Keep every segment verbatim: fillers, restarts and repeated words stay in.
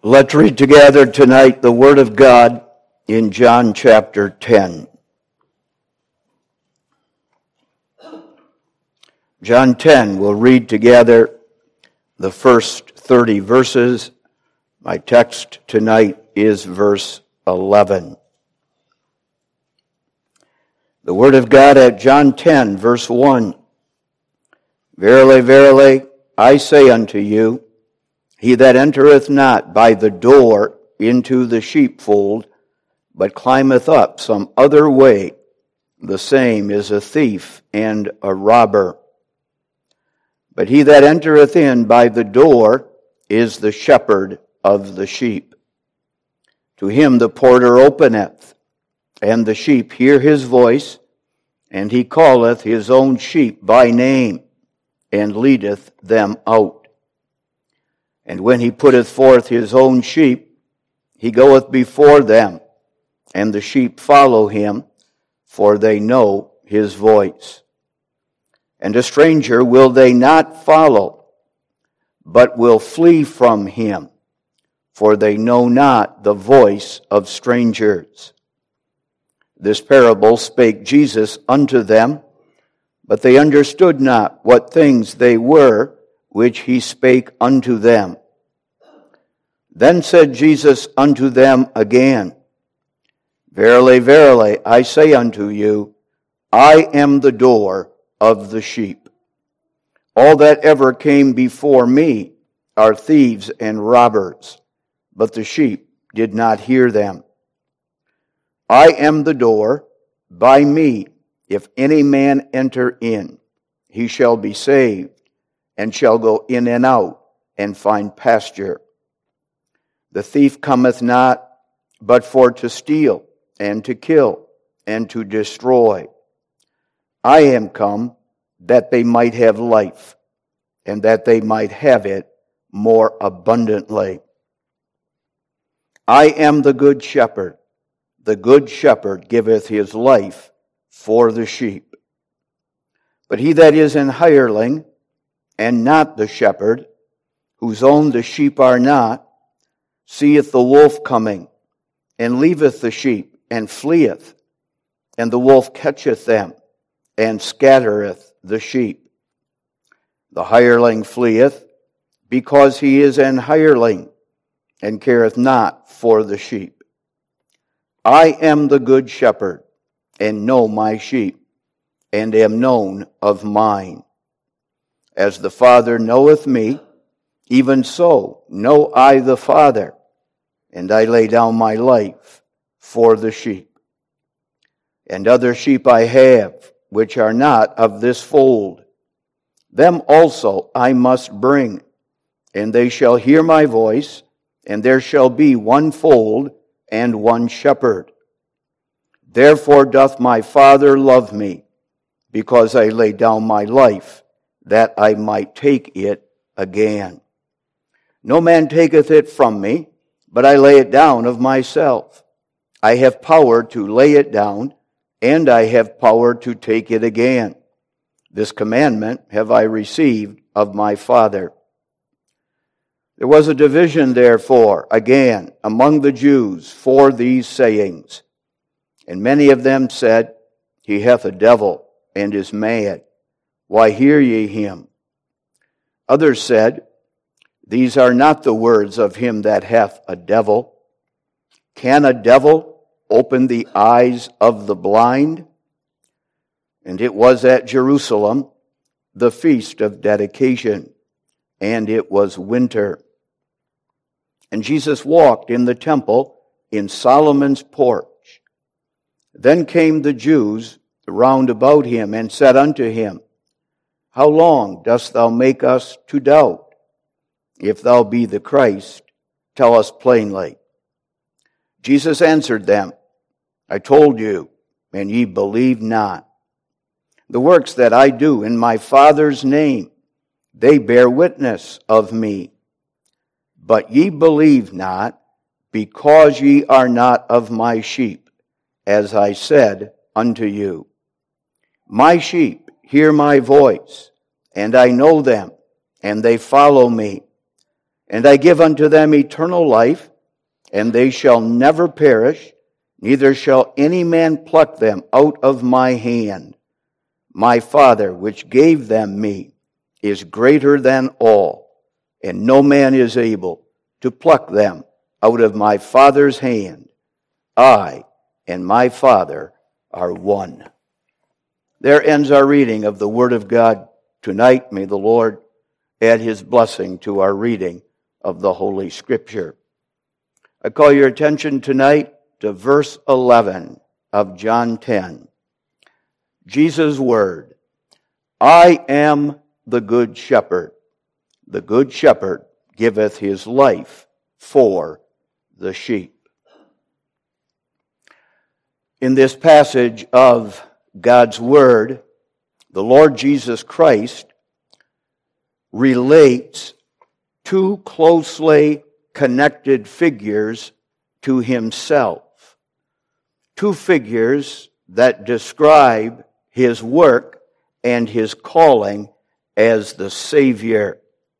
Let's read together tonight the Word of God in John chapter ten. John ten, we'll read together the first thirty verses. My text tonight is verse eleven. The Word of God at John ten, verse one. Verily, verily, I say unto you, he that entereth not by the door into the sheepfold, but climbeth up some other way, the same is a thief and a robber. But he that entereth in by the door is the shepherd of the sheep. To him the porter openeth, and the sheep hear his voice, and he calleth his own sheep by name, and leadeth them out. And when he putteth forth his own sheep, he goeth before them, and the sheep follow him, for they know his voice. And a stranger will they not follow, but will flee from him, for they know not the voice of strangers. This parable spake Jesus unto them, but they understood not what things they were which he spake unto them. Then said Jesus unto them again, Verily, verily, I say unto you, I am the door of the sheep. All that ever came before me are thieves and robbers, but the sheep did not hear them. I am the door. By me, if any man enter in, he shall be saved, and shall go in and out, and find pasture. The thief cometh not, but for to steal, and to kill, and to destroy. I am come, that they might have life, and that they might have it more abundantly. I am the good shepherd. The good shepherd giveth his life for the sheep. But he that is an hireling, and not the shepherd, whose own the sheep are not, seeth the wolf coming, and leaveth the sheep, and fleeth. And the wolf catcheth them, and scattereth the sheep. The hireling fleeth, because he is an hireling, and careth not for the sheep. I am the good shepherd, and know my sheep, and am known of mine. As the Father knoweth me, even so know I the Father, and I lay down my life for the sheep. And other sheep I have, which are not of this fold. Them also I must bring, and they shall hear my voice, and there shall be one fold and one shepherd. Therefore doth my Father love me, because I lay down my life, that I might take it again. No man taketh it from me, but I lay it down of myself. I have power to lay it down, and I have power to take it again. This commandment have I received of my Father. There was a division, therefore, again among the Jews for these sayings. And many of them said, He hath a devil, and is mad. Why hear ye him? Others said, These are not the words of him that hath a devil. Can a devil open the eyes of the blind? And it was at Jerusalem, the feast of dedication, and it was winter. And Jesus walked in the temple in Solomon's porch. Then came the Jews round about him, and said unto him, How long dost thou make us to doubt? If thou be the Christ, tell us plainly. Jesus answered them, I told you, and ye believe not. The works that I do in my Father's name, they bear witness of me. But ye believe not, because ye are not of my sheep, as I said unto you. My sheep hear my voice, and I know them, and they follow me. And I give unto them eternal life, and they shall never perish, neither shall any man pluck them out of my hand. My Father, which gave them me, is greater than all, and no man is able to pluck them out of my Father's hand. I and my Father are one. There ends our reading of the Word of God tonight. May the Lord add His blessing to our reading of the Holy Scripture. I call your attention tonight to verse eleven of John ten. Jesus' word, I am the good shepherd. The good shepherd giveth his life for the sheep. In this passage of God's word, the Lord Jesus Christ relates two closely connected figures to himself. Two figures that describe his work and his calling as the Savior.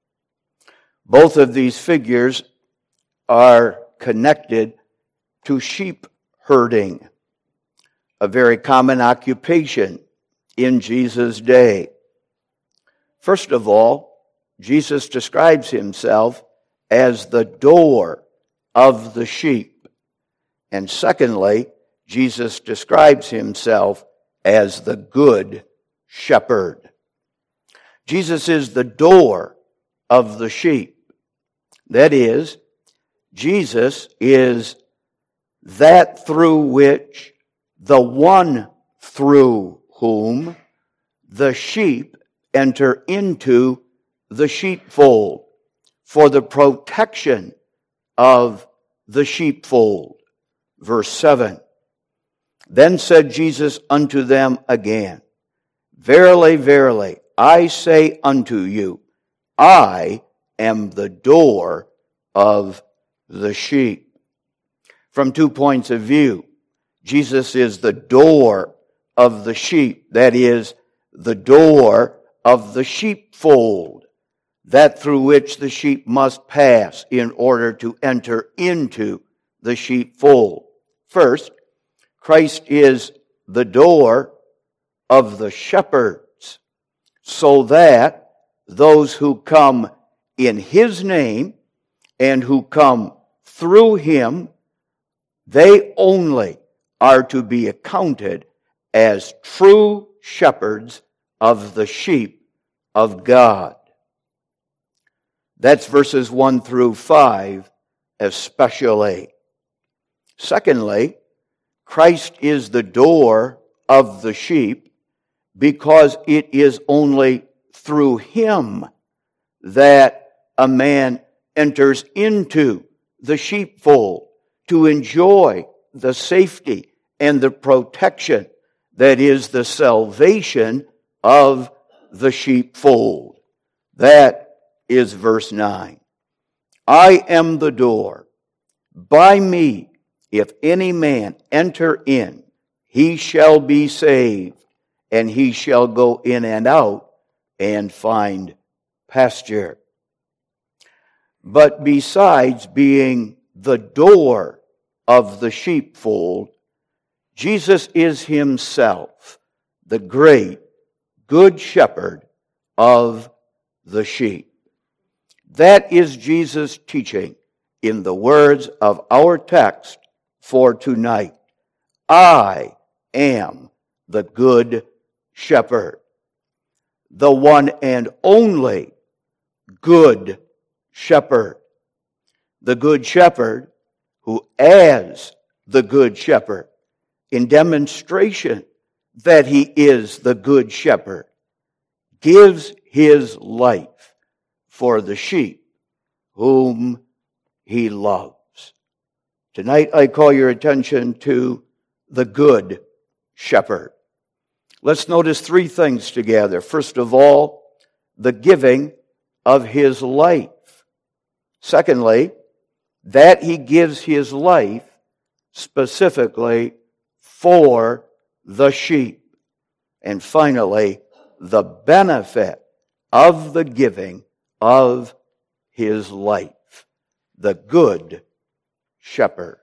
Both of these figures are connected to sheep herding, a very common occupation in Jesus' day. First of all, Jesus describes himself as the door of the sheep. And secondly, Jesus describes himself as the good shepherd. Jesus is the door of the sheep. That is, Jesus is that through which, the one through whom the sheep enter into the sheepfold for the protection of the sheepfold. Verse seven. Then said Jesus unto them again, Verily, verily, I say unto you, I am the door of the sheep. From two points of view, Jesus is the door of the sheep, that is, the door of the sheepfold, that through which the sheep must pass in order to enter into the sheepfold. First, Christ is the door of the shepherds, so that those who come in His name and who come through Him, they only are to be accounted as true shepherds of the sheep of God. That's verses one through five especially. Secondly, Christ is the door of the sheep because it is only through Him that a man enters into the sheepfold to enjoy the safety and the protection that is the salvation of the sheepfold. That is verse nine. I am the door. By me, if any man enter in, he shall be saved, and he shall go in and out and find pasture. But besides being the door of the sheepfold, Jesus is Himself the great good shepherd of the sheep. That is Jesus' teaching in the words of our text for tonight. I am the good shepherd, the one and only good shepherd. The good shepherd who, as the good shepherd, in demonstration that He is the good shepherd, gives His life for the sheep whom He loves. Tonight I call your attention to the good shepherd. Let's notice three things together. First of all, the giving of His life. Secondly, that He gives His life specifically for the sheep. And finally, the benefit of the giving of His life. the good shepherd.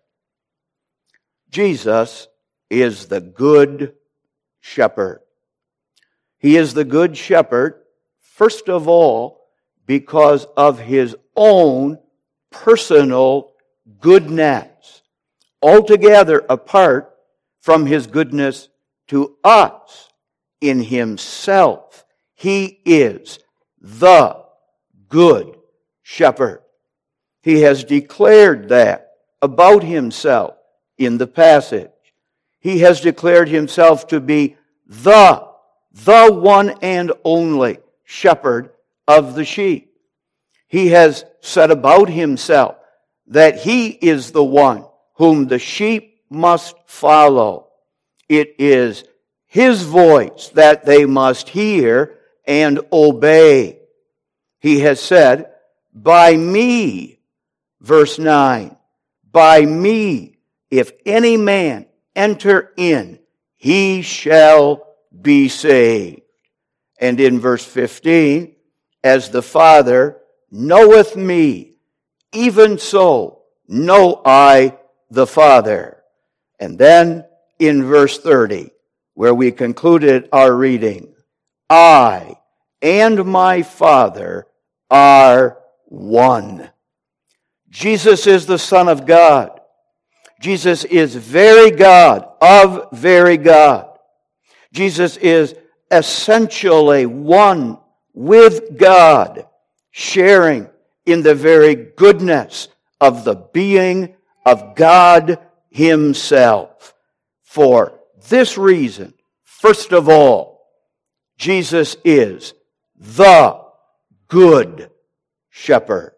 Jesus is the good shepherd. He is the good shepherd, first of all, because of his own personal goodness, altogether apart from his goodness to us in himself. He is the good shepherd. He has declared that about himself in the passage. He has declared himself to be the, the one and only shepherd of the sheep. He has said about himself that he is the one whom the sheep must follow. It is his voice that they must hear and obey. He has said, by me, verse nine, by me, if any man enter in, he shall be saved. And in verse fifteen, as the Father knoweth me, even so know I the Father. And then in verse thirty, where we concluded our reading, I and my Father are one. Jesus is the Son of God. Jesus is very God of very God. Jesus is essentially one with God, sharing in the very goodness of the being of God himself. For this reason, first of all, Jesus is the good shepherd.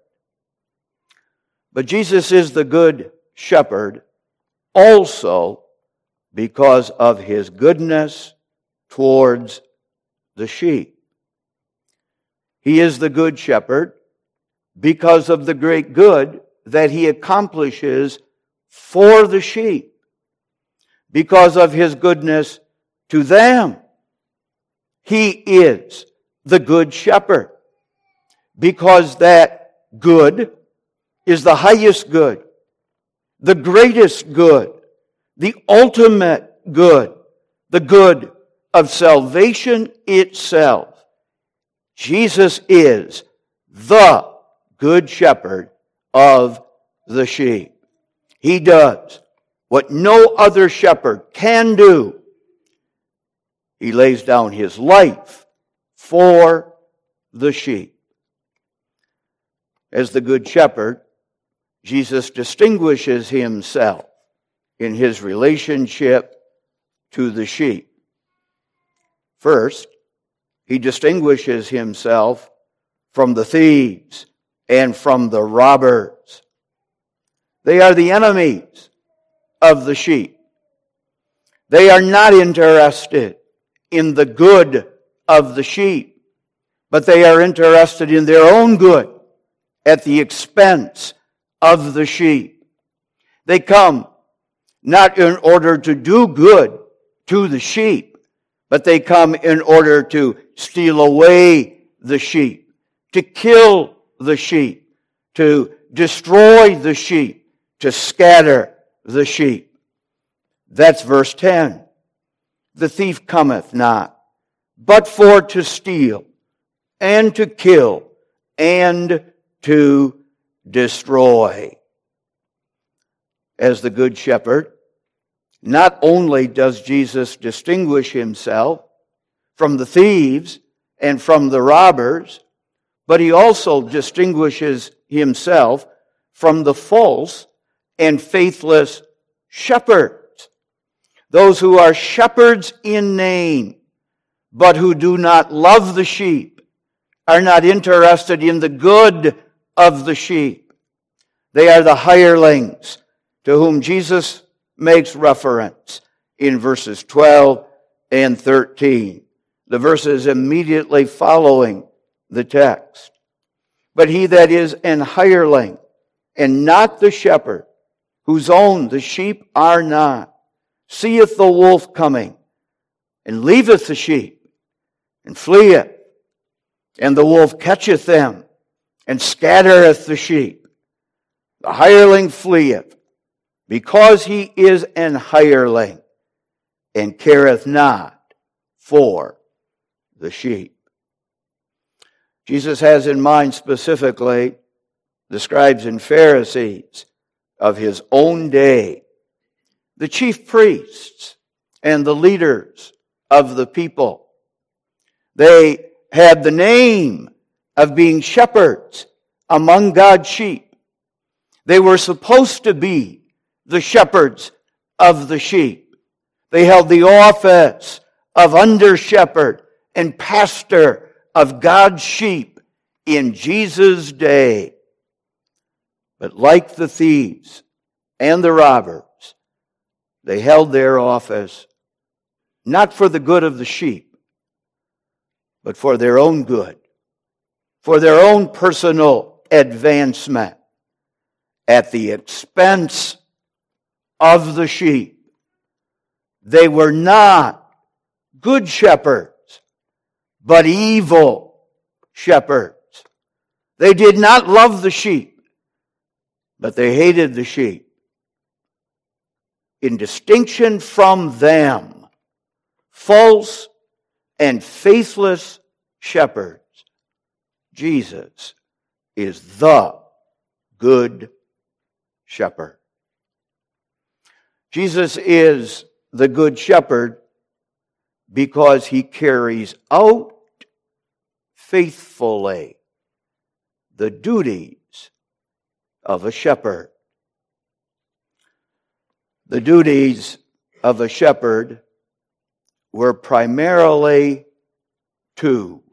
But Jesus is the good shepherd also because of his goodness towards the sheep. He is the good shepherd because of the great good that he accomplishes for the sheep, because of his goodness to them. He is the good shepherd because that good is the highest good, the greatest good, the ultimate good, the good of salvation itself. Jesus is the good shepherd of the sheep. He does what no other shepherd can do. He lays down his life for the sheep. As the good shepherd, Jesus distinguishes himself in his relationship to the sheep. First, he distinguishes himself from the thieves and from the robbers. They are the enemies of the sheep. They are not interested in the good of the sheep, but they are interested in their own good at the expense of the sheep. They come not in order to do good to the sheep, but they come in order to steal away the sheep, to kill the sheep, to destroy the sheep, to scatter the sheep. That's verse ten. The thief cometh not, but for to steal, and to kill, and to destroy. As the good shepherd, not only does Jesus distinguish himself from the thieves and from the robbers, but he also distinguishes himself from the false and faithless shepherds. Those who are shepherds in name, but who do not love the sheep, are not interested in the good of the sheep. They are the hirelings to whom Jesus makes reference in verses twelve and thirteen, the verses immediately following the text. But he that is an hireling, and not the shepherd, whose own the sheep are not, seeth the wolf coming, and leaveth the sheep, and fleeth. And the wolf catcheth them, and scattereth the sheep. The hireling fleeth, because he is an hireling, and careth not for the sheep. Jesus has in mind specifically the scribes and Pharisees of his own day, the chief priests and the leaders of the people. They had the name of being shepherds among God's sheep. They were supposed to be the shepherds of the sheep. They held the office of under-shepherd and pastor of God's sheep in Jesus' day. But like the thieves and the robbers, they held their office not for the good of the sheep, but for their own good, for their own personal advancement at the expense of the sheep. They were not good shepherds, but evil shepherds. They did not love the sheep, but they hated the sheep. In distinction from them, false and faithless shepherds, Jesus is the good shepherd. Jesus is the good shepherd because he carries out faithfully the duties of a shepherd. The duties of a shepherd were primarily two.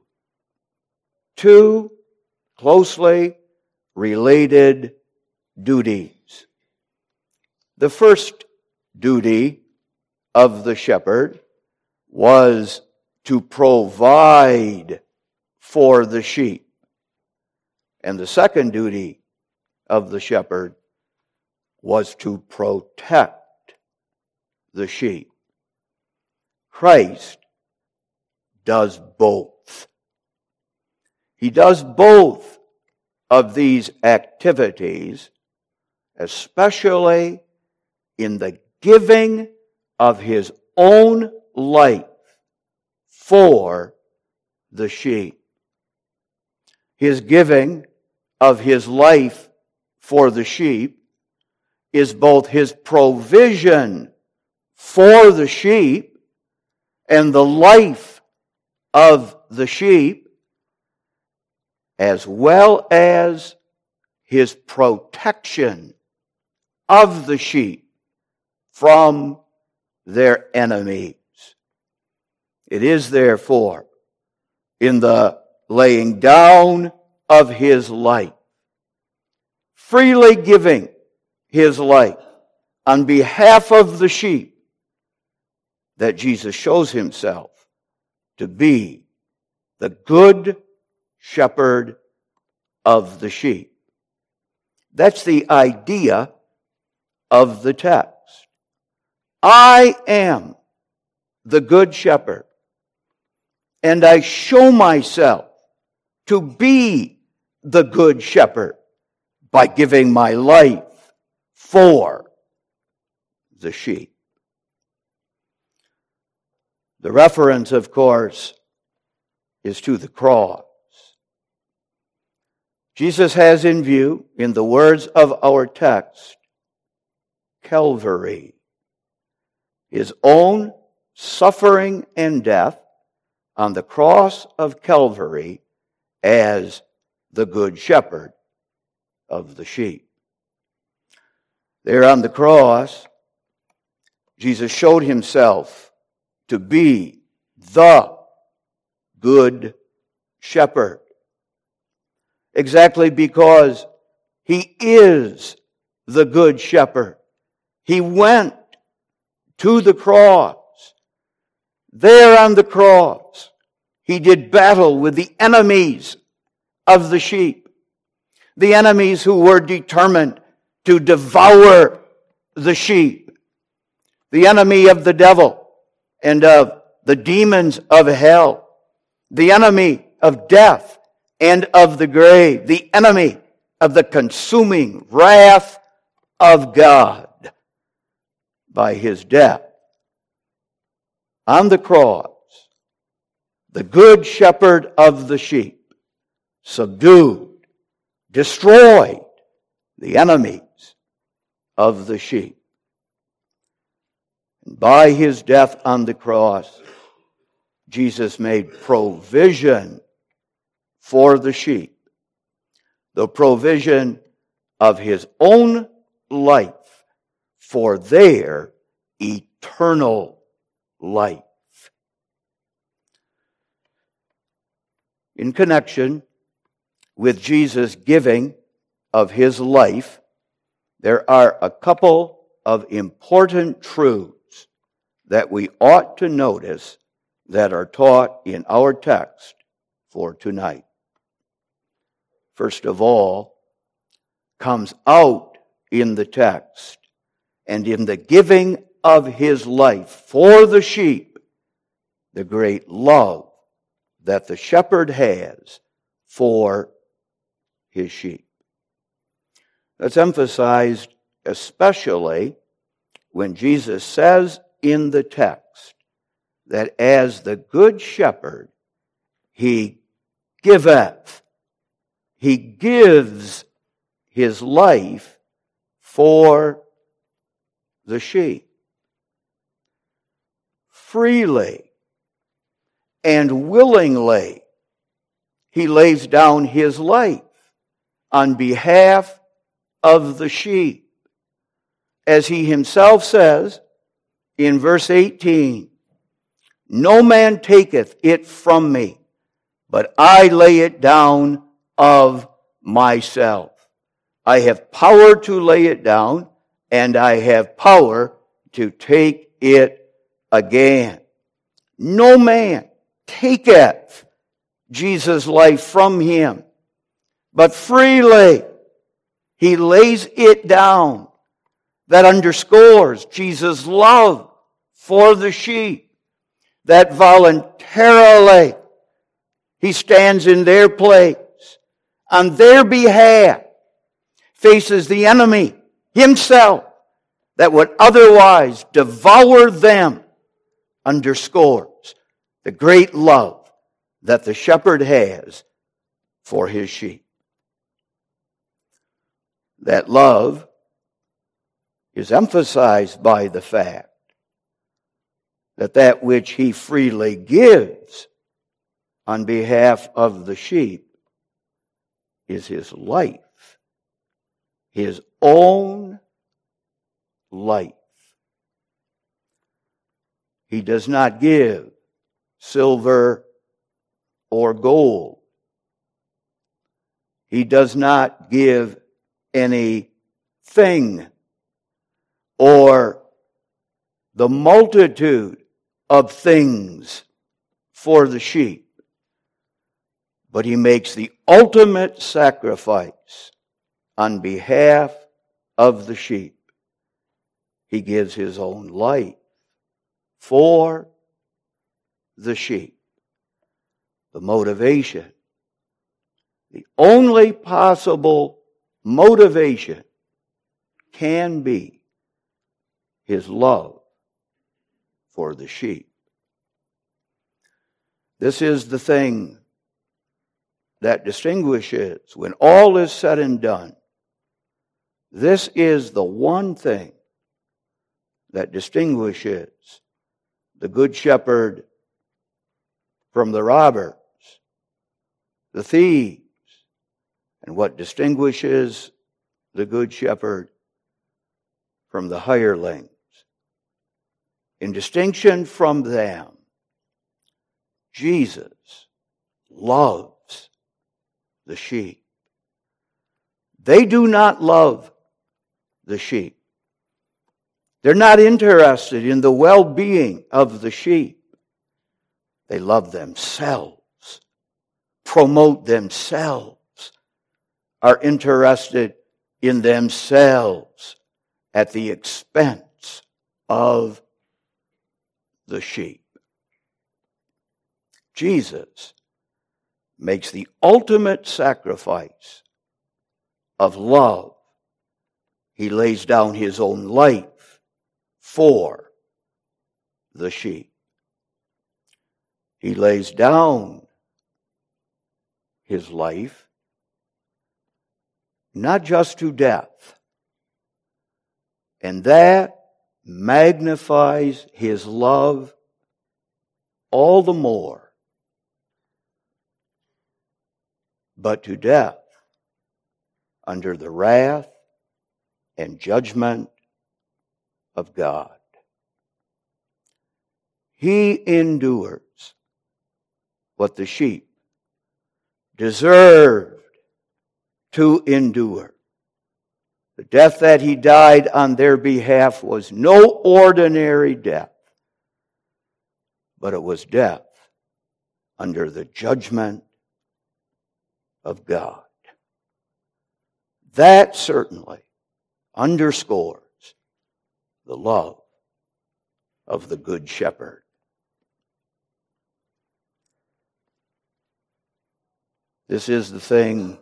Two closely related duties. The first duty of the shepherd was to provide for the sheep. And the second duty of the shepherd was to protect the sheep. Christ does both. He does both of these activities, especially in the giving of his own life for the sheep. His giving of his life for the sheep is both his provision for the sheep and the life of the sheep, as well as his protection of the sheep from their enemies. It is therefore in the laying down of his life, freely giving his life on behalf of the sheep, that Jesus shows himself to be the good shepherd of the sheep. That's the idea of the text. I am the good shepherd, and I show myself to be the good shepherd by giving my life for the sheep. The reference, of course, is to the cross. Jesus has in view, in the words of our text, Calvary, his own suffering and death on the cross of Calvary as the good shepherd of the sheep. There on the cross, Jesus showed himself to be the good shepherd. Exactly because he is the good shepherd. He went to the cross. There on the cross, he did battle with the enemies of the sheep. The enemies who were determined to devour the sheep. The enemy of the devil and of the demons of hell. The enemy of death and of the grave. The enemy of the consuming wrath of God by his death on the cross. The good shepherd of the sheep subdued, destroyed the enemies of the sheep. And by his death on the cross, Jesus made provision for the sheep, the provision of his own life for their eternal life. In connection with Jesus' giving of his life, there are a couple of important truths that we ought to notice that are taught in our text for tonight. First of all, comes out in the text and in the giving of his life for the sheep, the great love that the shepherd has for his sheep. That's emphasized especially when Jesus says in the text that as the good shepherd, he giveth, he gives his life for the sheep. Freely and willingly, he lays down his life on behalf of the sheep. As he himself says in verse eighteen, "No man taketh it from me, but I lay it down of myself. I have power to lay it down, and I have power to take it again." No man taketh Jesus' life from him, but freely he lays it down. That underscores Jesus' love for the sheep, that voluntarily he stands in their place, on their behalf, faces the enemy himself that would otherwise devour them, underscores the great love that the shepherd has for his sheep. That love is emphasized by the fact that that which he freely gives on behalf of the sheep is his life, his own life. He does not give silver or gold. He does not give anything or the multitude of things for the sheep, but he makes the ultimate sacrifice on behalf of the sheep. He gives his own life for the sheep. The motivation, the only possible motivation can be his love for the sheep. This is the thing that distinguishes, when all is said and done, this is the one thing that distinguishes the good shepherd from the robbers, the thieves, and what distinguishes the good shepherd from the hirelings. In distinction from them, Jesus loves the sheep. They do not love the sheep. They're not interested in the well-being of the sheep. They love themselves, promote themselves, are interested in themselves at the expense of the sheep. Jesus makes the ultimate sacrifice of love. He lays down his own life for the sheep. He lays down his life not just to death, and that magnifies his love all the more, but to death under the wrath and judgment of God. He endures what the sheep deserved to endure. The death that he died on their behalf was no ordinary death, but it was death under the judgment of God. That certainly underscores the love of the Good Shepherd. This is the thing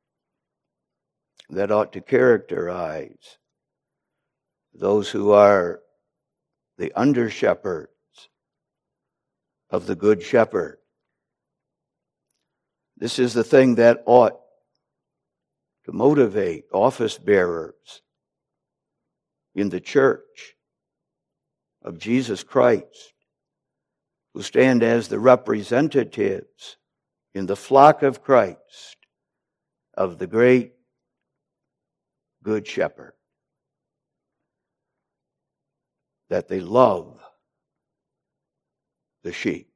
that ought to characterize those who are the under-shepherds of the Good Shepherd. This is the thing that ought to motivate office bearers in the church of Jesus Christ, who stand as the representatives in the flock of Christ of the great Good Shepherd, that they love the sheep.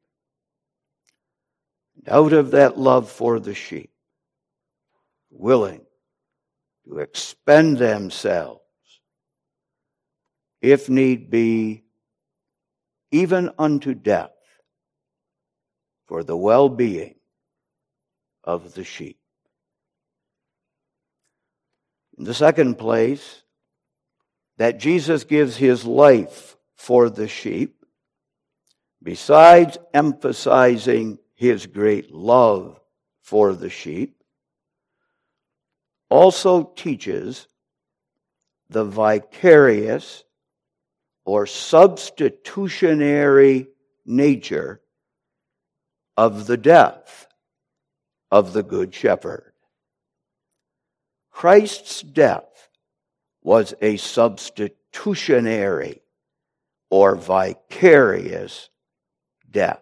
And out of that love for the sheep, willing to expend themselves, if need be, even unto death, for the well-being of the sheep. In the second place, that Jesus gives his life for the sheep, besides emphasizing his great love for the sheep, also teaches the vicarious or substitutionary nature of the death of the Good Shepherd. Christ's death was a substitutionary or vicarious death.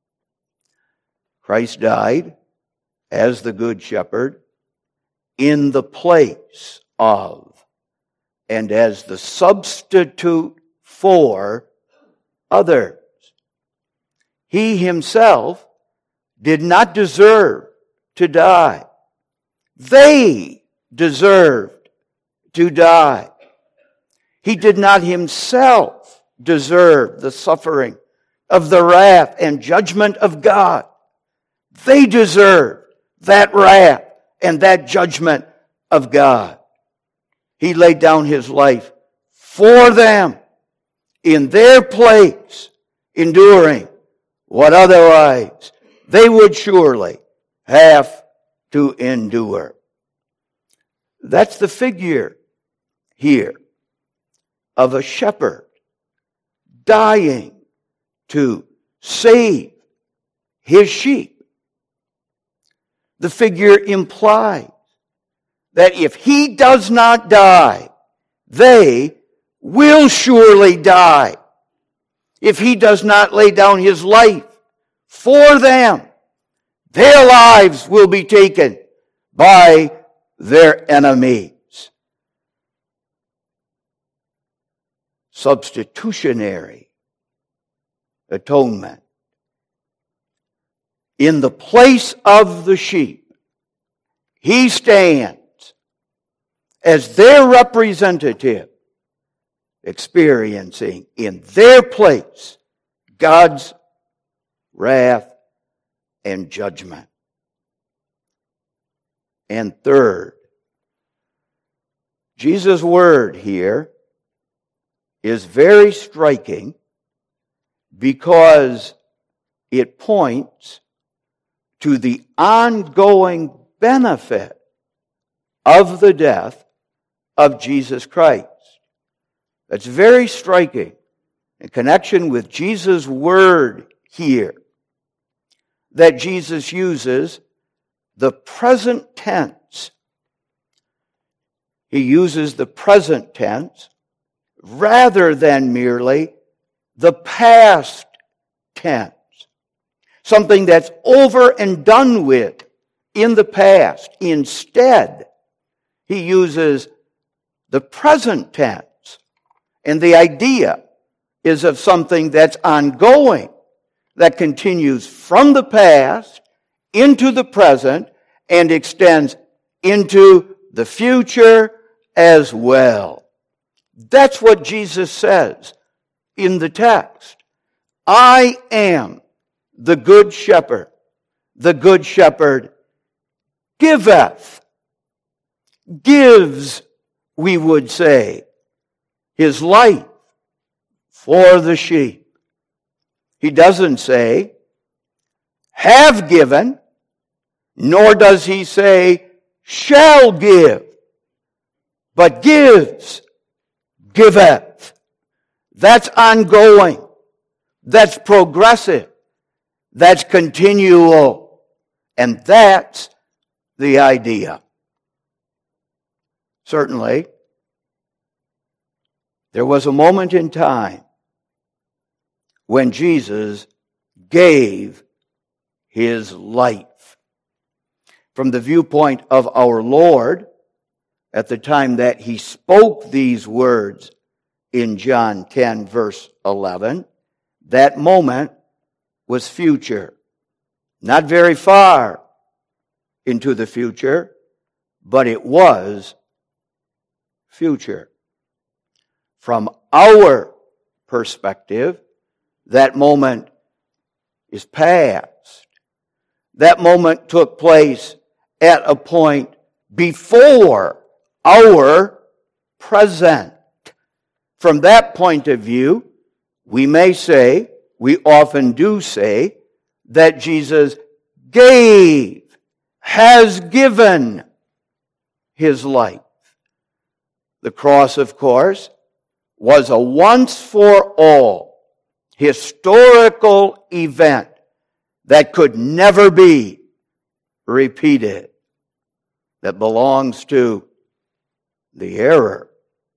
Christ died as the Good Shepherd in the place of and as the substitute for others. He himself did not deserve to die. They deserved to die. He did not himself deserve the suffering of the wrath and judgment of God. They deserved that wrath and that judgment of God. He laid down his life for them in their place, enduring what otherwise they would surely have to endure. That's the figure here of a shepherd dying to save his sheep. The figure implies that if he does not die, they will surely die. If he does not lay down his life for them, their lives will be taken by their enemies. Substitutionary atonement. In the place of the sheep, he stands as their representative, experiencing in their place God's wrath and judgment. And third, Jesus' word here is very striking because it points to the ongoing benefit of the death of Jesus Christ. That's very striking in connection with Jesus' word here, that Jesus uses the present tense. He uses the present tense rather than merely the past tense. Something that's over and done with in the past. Instead, he uses the present tense. And the idea is of something that's ongoing, that continues from the past into the present and extends into the future as well. That's what Jesus says in the text. I am the good shepherd. The good shepherd giveth, gives, we would say, his life for the sheep. He doesn't say, have given, nor does he say, shall give, but gives, giveth. That's ongoing. That's progressive. That's continual. And that's the idea. Certainly, there was a moment in time when Jesus gave his life. From the viewpoint of our Lord, at the time that he spoke these words in John ten, verse eleven, that moment was future. Not very far into the future, but it was future. From our perspective, that moment is past. That moment took place at a point before our present. From that point of view, we may say, we often do say, that Jesus gave, has given his life. The cross, of course, was a once-for-all historical event that could never be repeated, that belongs to the error,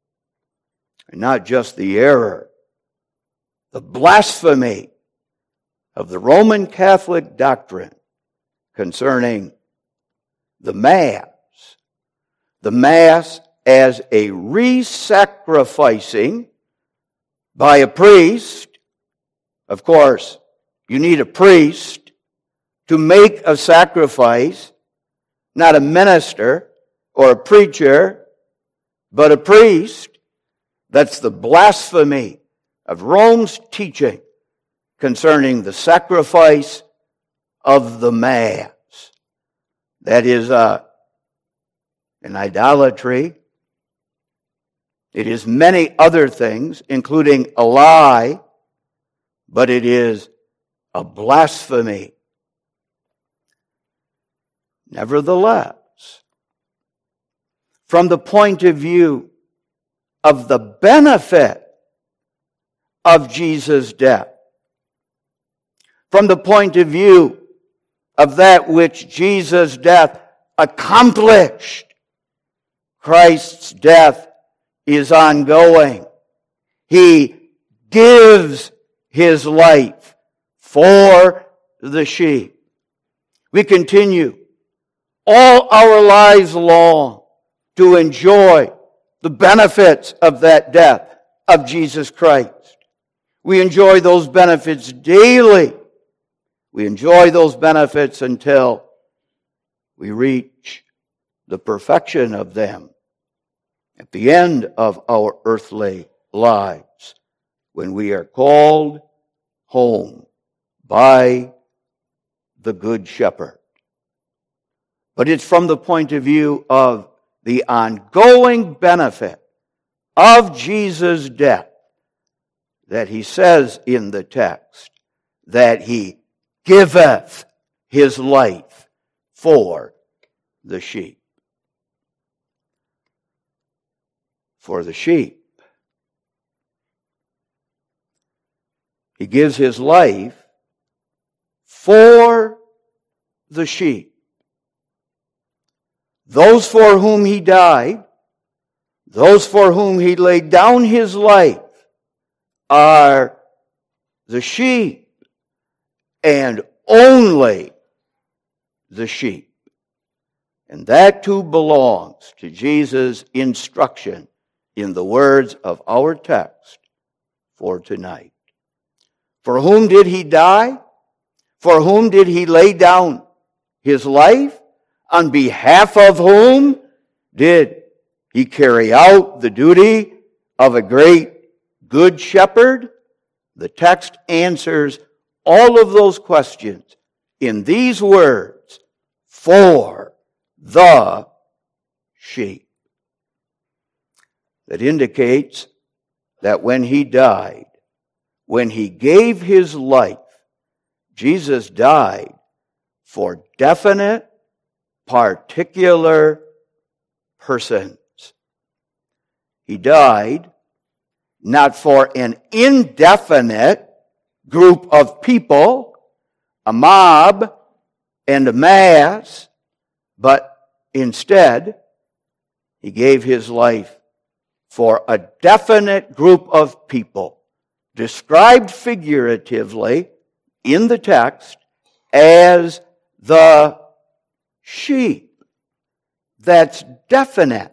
and not just the error, the blasphemy of the Roman Catholic doctrine concerning the Mass. The Mass as a re-sacrificing by a priest. Of course, you need a priest to make a sacrifice, not a minister or a preacher, but a priest. That's the blasphemy of Rome's teaching concerning the sacrifice of the Mass. That is uh, an idolatry. It is many other things, including a lie, but it is a blasphemy. Nevertheless, from the point of view of the benefit of Jesus' death, from the point of view of that which Jesus' death accomplished, Christ's death is ongoing. He gives his life for the sheep. We continue all our lives long to enjoy the benefits of that death of Jesus Christ. We enjoy those benefits daily. We enjoy those benefits until we reach the perfection of them at the end of our earthly lives, when we are called home by the Good Shepherd. But it's from the point of view of the ongoing benefit of Jesus' death that he says in the text that he giveth his life for the sheep. for the sheep. He gives his life for the sheep. Those for whom he died, those for whom he laid down his life, are the sheep, and only the sheep. And that too belongs to Jesus' instruction in the words of our text for tonight. For whom did he die? For whom did he lay down his life? On behalf of whom did he carry out the duty of a great good shepherd? The text answers all of those questions in these words, for the sheep. That indicates that when he died, when he gave his life, Jesus died for definite, particular persons. He died not for an indefinite group of people, a mob and a mass, but instead, he gave his life for a definite group of people, described figuratively in the text as the sheep. That's definite.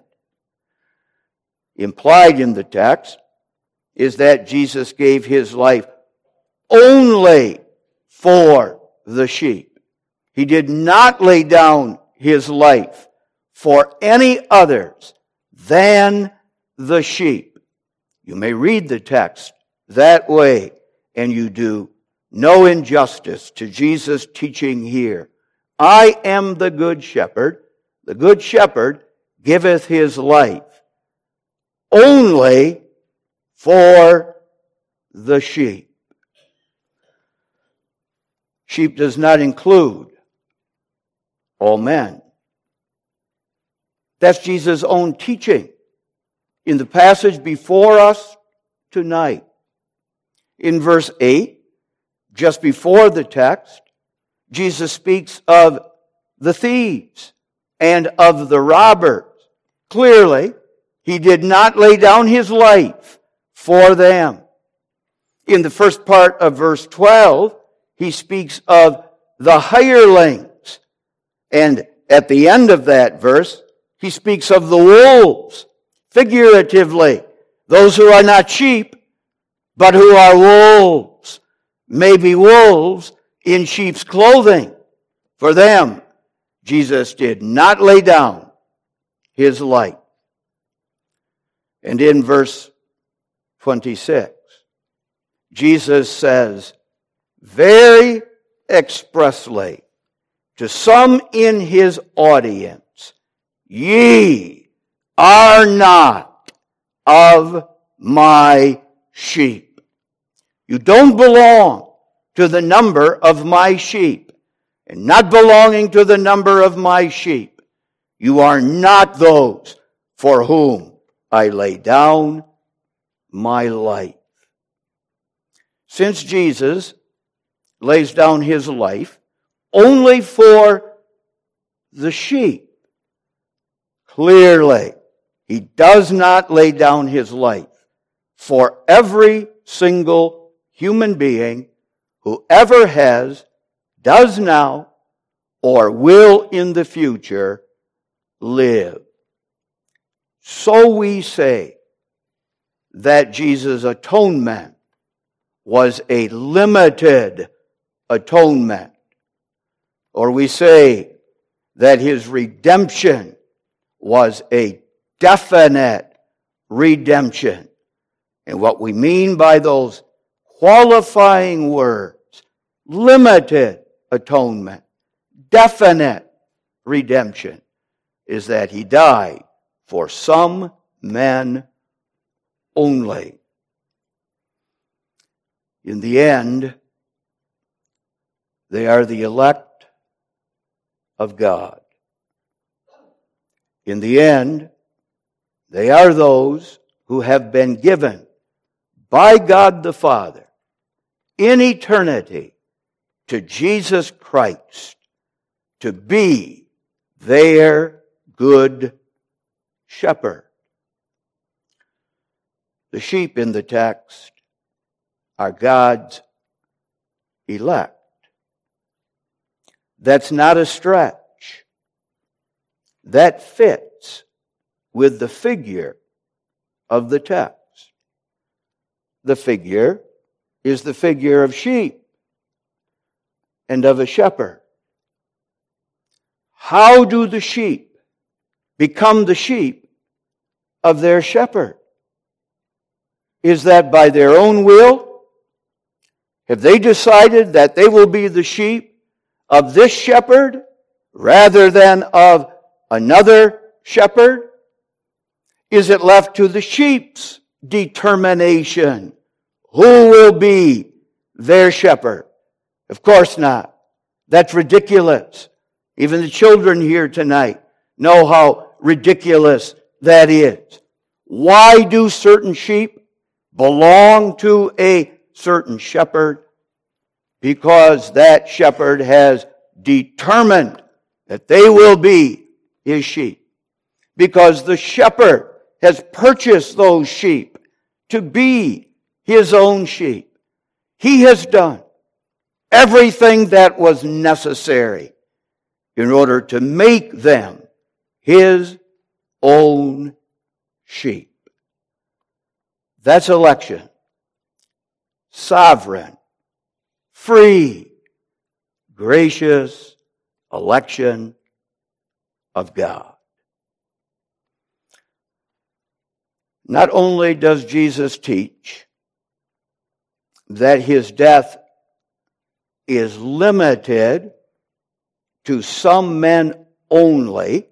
Implied in the text is that Jesus gave his life only for the sheep. He did not lay down his life for any others than the sheep. You may read the text that way, and you do no injustice to Jesus' teaching here. I am the good shepherd. The good shepherd giveth his life only for the sheep. Sheep does not include all men. That's Jesus' own teaching in the passage before us tonight. In verse eight, just before the text, Jesus speaks of the thieves and of the robbers. Clearly, he did not lay down his life for them. In the first part of verse twelve, he speaks of the hirelings. And at the end of that verse, he speaks of the wolves, figuratively, those who are not sheep, but who are wolves. Maybe wolves in sheep's clothing. For them, Jesus did not lay down his life. And in verse twenty-six, Jesus says very expressly to some in his audience, ye are not of my sheep. You don't belong to the number of my sheep. And not belonging to the number of my sheep, you are not those for whom I lay down my life. Since Jesus lays down his life only for the sheep, clearly he does not lay down his life for every single human being who ever has, does now, or will in the future live. So we say that Jesus' atonement was a limited atonement. Or we say that his redemption was a definite redemption. And what we mean by those qualifying words, limited atonement, definite redemption, is that he died for some men only. In the end, they are the elect of God. In the end, They are those who have been given by God the Father in eternity to Jesus Christ to be their good shepherd. The sheep in the text are God's elect. That's not a stretch. That fits with the figure of the text. The figure is the figure of sheep and of a shepherd. How do the sheep become the sheep of their shepherd? Is that by their own will? Have they decided that they will be the sheep of this shepherd rather than of another shepherd? Is it left to the sheep's determination who will be their shepherd? Of course not. That's ridiculous. Even the children here tonight know how ridiculous that is. Why do certain sheep belong to a certain shepherd? Because that shepherd has determined that they will be his sheep. Because the shepherd has purchased those sheep to be his own sheep. He has done everything that was necessary in order to make them his own sheep. That's election. Sovereign, free, gracious election of God. Not only does Jesus teach that his death is limited to some men only,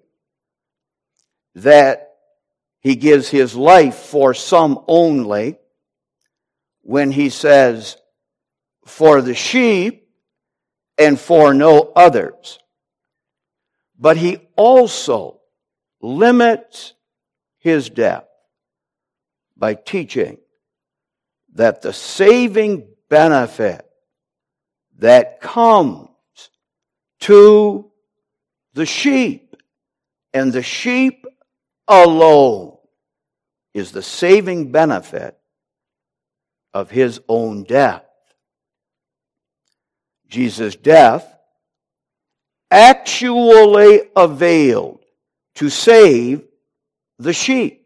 that he gives his life for some only, when he says, for the sheep and for no others. But he also limits his death by teaching that the saving benefit that comes to the sheep and the sheep alone is the saving benefit of his own death. Jesus' death actually availed to save the sheep.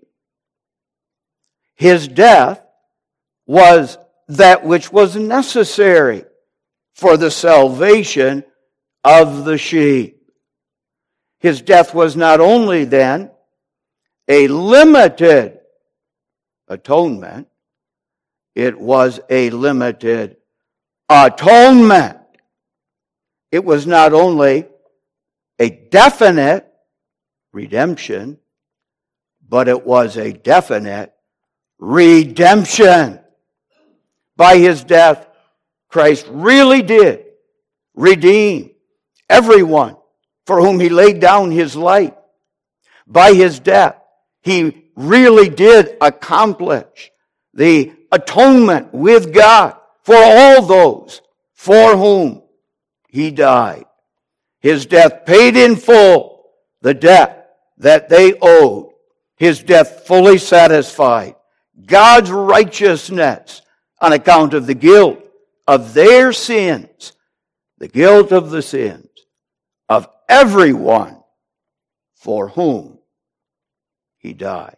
His death was that which was necessary for the salvation of the sheep. His death was not only then a limited atonement, it was a limited atonement. It was not only a definite redemption, but it was a definite redemption. By his death, Christ really did redeem everyone for whom he laid down his life. By his death, he really did accomplish the atonement with God for all those for whom he died. His death paid in full the debt that they owed. His death fully satisfied God's righteousness on account of the guilt of their sins, the guilt of the sins of everyone for whom he died.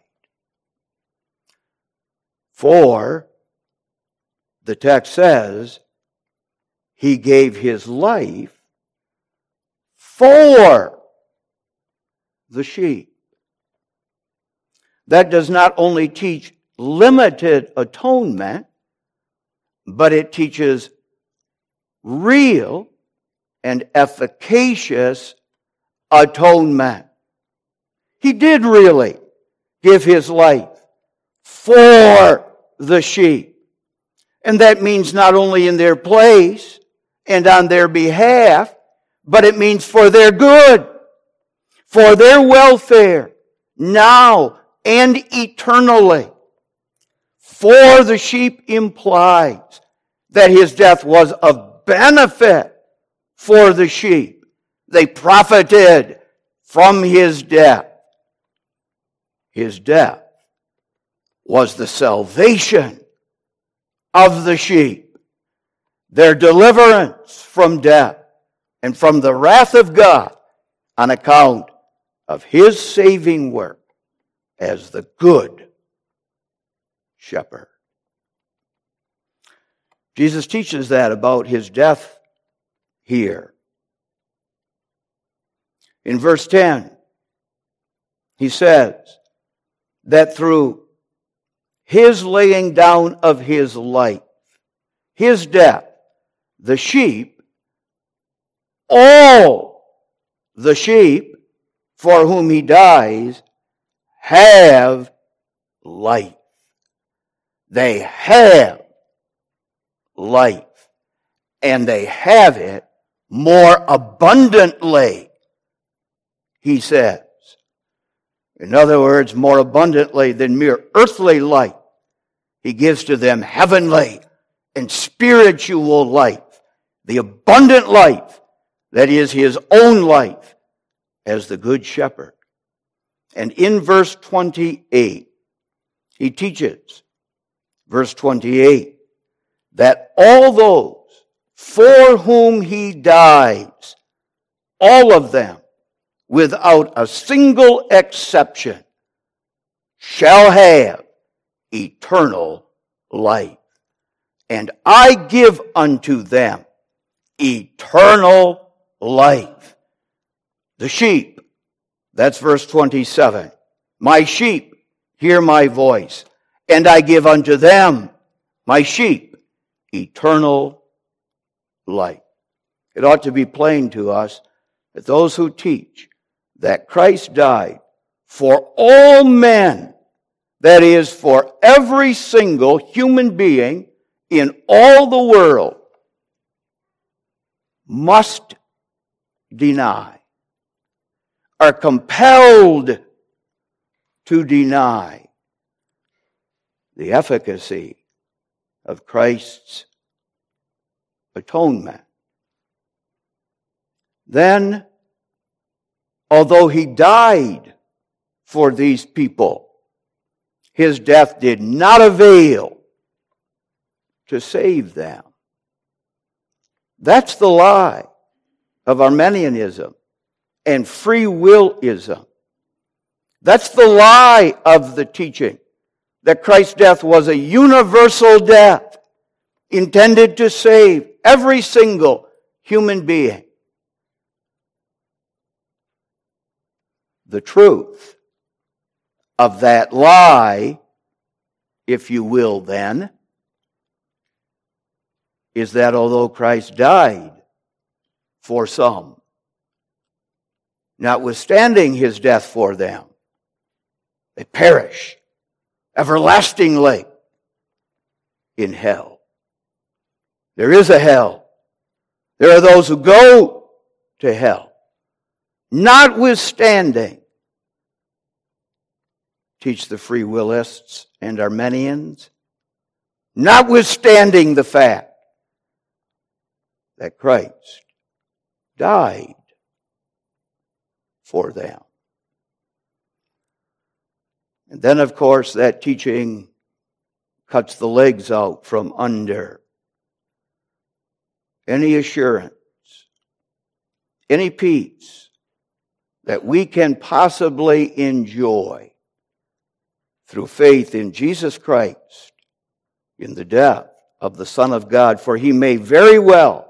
For, the text says, he gave his life for the sheep. That does not only teach limited atonement, but it teaches real and efficacious atonement. He did really give his life for the sheep. And that means not only in their place and on their behalf, but it means for their good, for their welfare, now and eternally. For the sheep implies that his death was of benefit for the sheep. They profited from his death. His death was the salvation of the sheep, their deliverance from death and from the wrath of God on account of his saving work as the good shepherd. Jesus teaches that about his death here. In verse ten, he says that through his laying down of his life, his death, the sheep, all the sheep for whom he dies, have life. They have life, and they have it more abundantly, he says. In other words, more abundantly than mere earthly life. He gives to them heavenly and spiritual life, the abundant life that is his own life as the good shepherd. And in verse twenty-eight, he teaches, verse twenty-eight, that all those for whom he dies, all of them, without a single exception, shall have eternal life. And I give unto them eternal life. The sheep, that's verse twenty-seven. My sheep hear my voice, and I give unto them, my sheep, eternal life. It ought to be plain to us that those who teach that Christ died for all men, that is, for every single human being in all the world, must deny, are compelled to deny the efficacy of Christ's atonement. Then, although he died for these people, his death did not avail to save them. That's the lie of Arminianism and free willism. That's the lie of the teaching that Christ's death was a universal death intended to save every single human being. The truth of that lie, if you will then, is that although Christ died for some, notwithstanding his death for them, they perish everlastingly in hell. There is a hell. There are those who go to hell, notwithstanding, teach the free willists and Arminians, notwithstanding the fact that Christ died for them. And then, of course, that teaching cuts the legs out from under any assurance, any peace that we can possibly enjoy through faith in Jesus Christ, in the death of the Son of God, for he may very well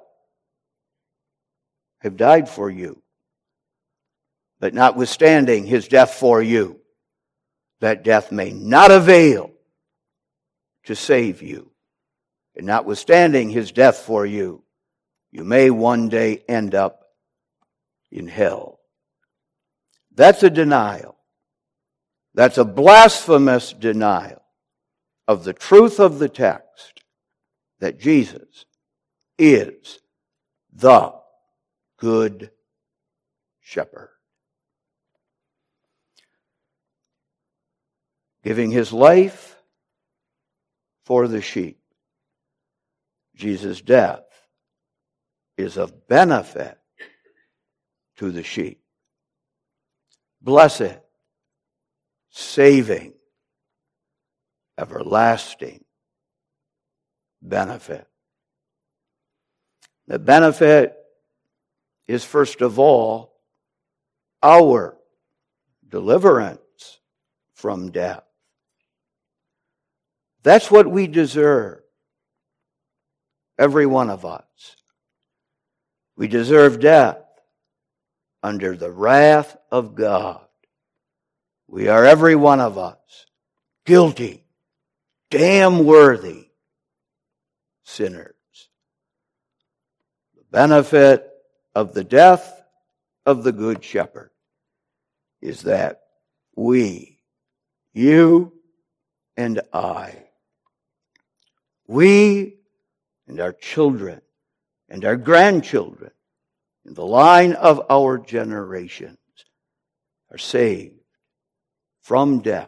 have died for you, but notwithstanding his death for you, that death may not avail to save you. And notwithstanding his death for you, you may one day end up in hell. That's a denial. That's a blasphemous denial of the truth of the text that Jesus is the Good Shepherd. giving his life for the sheep. Jesus' death is of benefit to the sheep. Blessed, saving, everlasting benefit. The benefit is first of all our deliverance from death. That's what we deserve, every one of us. We deserve death under the wrath of God. We are, every one of us, guilty, damn worthy sinners. The benefit of the death of the Good Shepherd is that we, you and I, we and our children and our grandchildren in the line of our generations are saved from death.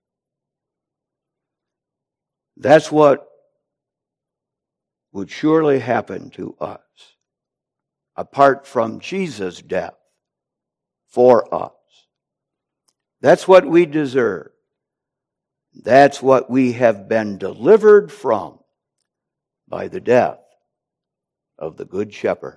That's what would surely happen to us apart from Jesus' death for us. That's what we deserve. That's what we have been delivered from by the death of the Good Shepherd.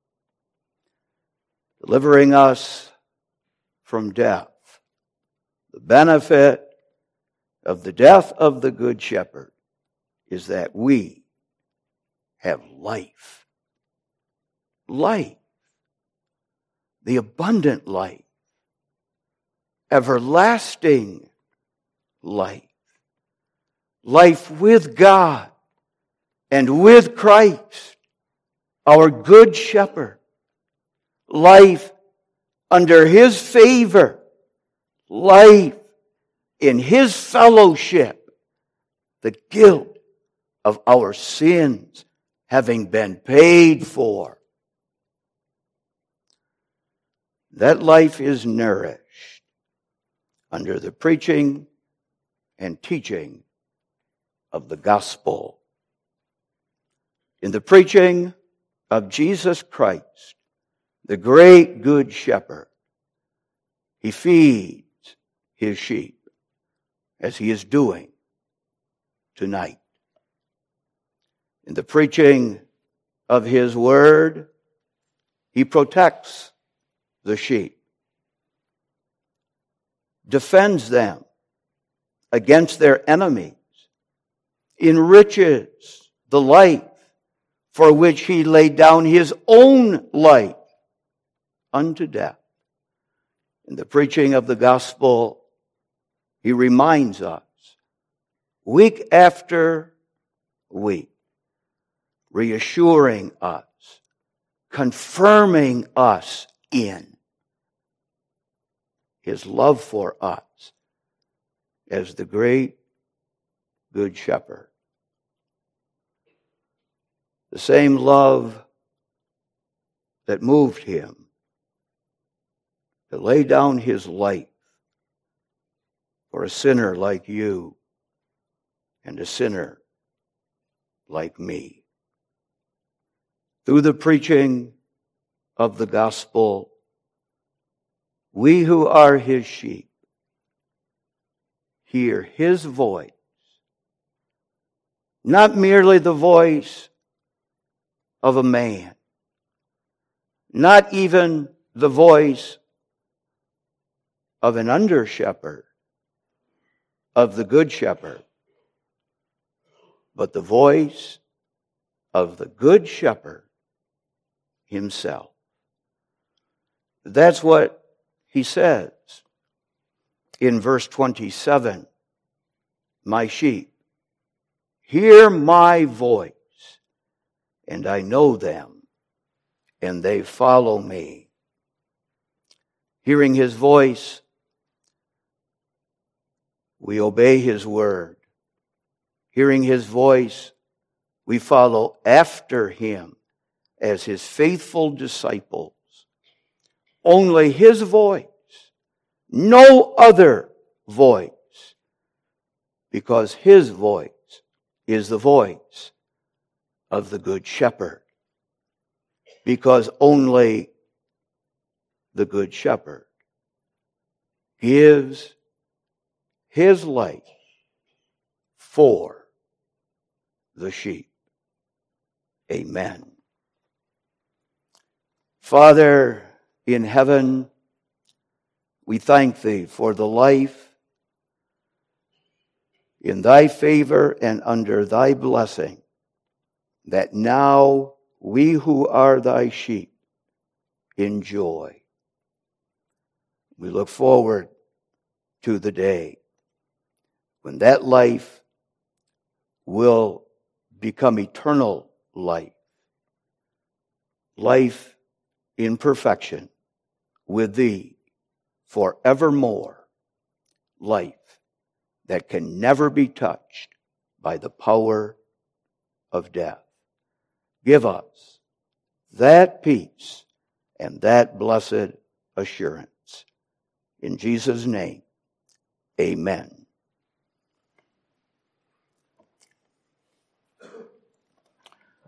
Delivering us from death. The benefit of the death of the Good Shepherd is that we have life. Life. The abundant life. Everlasting life. Life with God and with Christ, our Good Shepherd. Life under His favor. Life in His fellowship. The guilt of our sins having been paid for. That life is nourished under the preaching and teaching of the gospel. In the preaching of Jesus Christ, the great Good Shepherd, He feeds His sheep as He is doing tonight. In the preaching of His word, He protects the sheep, defends them against their enemies, enriches the life for which He laid down His own life unto death. In the preaching of the gospel, He reminds us, week after week, reassuring us, confirming us in His love for us as the great Good Shepherd. The same love that moved Him to lay down His life for a sinner like you and a sinner like me. Through the preaching of the gospel, we who are His sheep hear His voice, not merely the voice of a man, not even the voice of an under-shepherd, of the Good Shepherd, but the voice of the Good Shepherd Himself. That's what He says in verse twenty-seven. My sheep hear my voice, and I know them, and they follow me. Hearing His voice, we obey His word. Hearing His voice, we follow after Him as His faithful disciples. Only His voice, no other voice, because his voice is the voice of the Good Shepherd. Because only the Good Shepherd gives his life for the sheep. Amen. Father in heaven, we thank thee for the life in thy favor and under thy blessing, that now we who are thy sheep enjoy. We look forward to the day when that life will become eternal life, life in perfection with thee forevermore, life that can never be touched by the power of death. Give us that peace and that blessed assurance. In Jesus' name, amen.